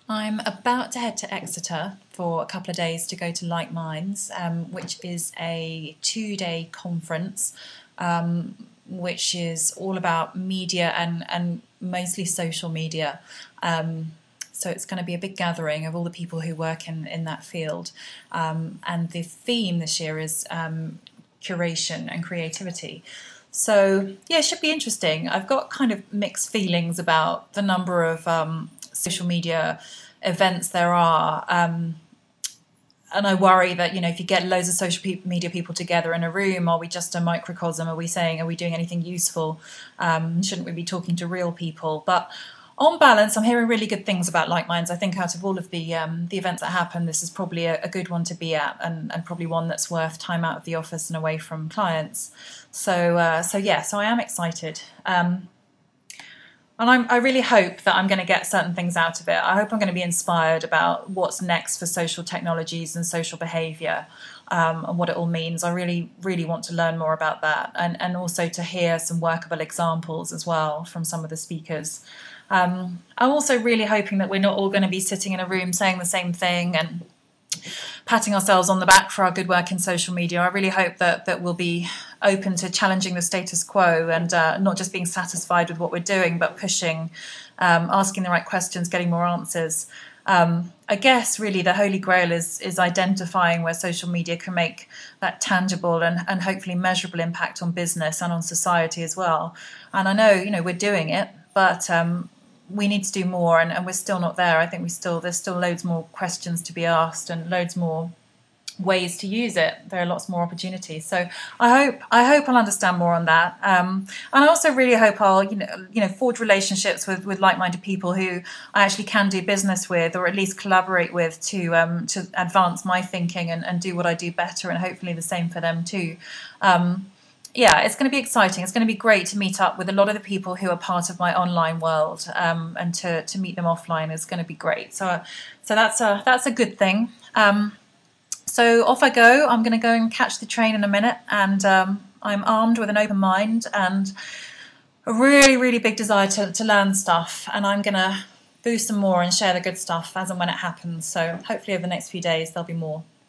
I'm about to head to Exeter for a couple of days to go to Like Minds, which is a 2-day conference, which is all about media and mostly social media. So it's going to be a big gathering of all the people who work in that field. And the theme this year is curation and creativity. So, yeah, it should be interesting. I've got kind of mixed feelings about the number of social media events there are. And I worry that, if you get loads of social media people together in a room, are we just a microcosm? Are we doing anything useful? Shouldn't we be talking to real people? But on balance, I'm hearing really good things about Like Minds. I think out of all of the events that happen, this is probably a good one to be at, and probably one that's worth time out of the office and away from clients. So I am excited. And I really hope that I'm going to get certain things out of it. I hope I'm going to be inspired about what's next for social technologies and social behaviour, and what it all means. I really, really want to learn more about that, and also to hear some workable examples as well from some of the speakers. I'm also really hoping that we're not all going to be sitting in a room saying the same thing and patting ourselves on the back for our good work in social media. I really hope that we'll be open to challenging the status quo and not just being satisfied with what we're doing, but pushing, asking the right questions, getting more answers. I guess really the holy grail is identifying where social media can make that tangible and hopefully measurable impact on business and on society as well. And I know, we're doing it, but we need to do more, and we're still not there. I think there's still loads more questions to be asked and loads more ways to use it. There are lots more opportunities. So I hope I'll understand more on that. And I also really hope I'll forge relationships with like-minded people who I actually can do business with, or at least collaborate with to advance my thinking and do what I do better, and hopefully the same for them too. It's going to be exciting. It's going to be great to meet up with a lot of the people who are part of my online world, and to meet them offline is going to be great. So that's a good thing. So off I go. I'm going to go and catch the train in a minute, and I'm armed with an open mind and a really, really big desire to learn stuff. And I'm going to boost some more and share the good stuff as and when it happens. So hopefully over the next few days there'll be more.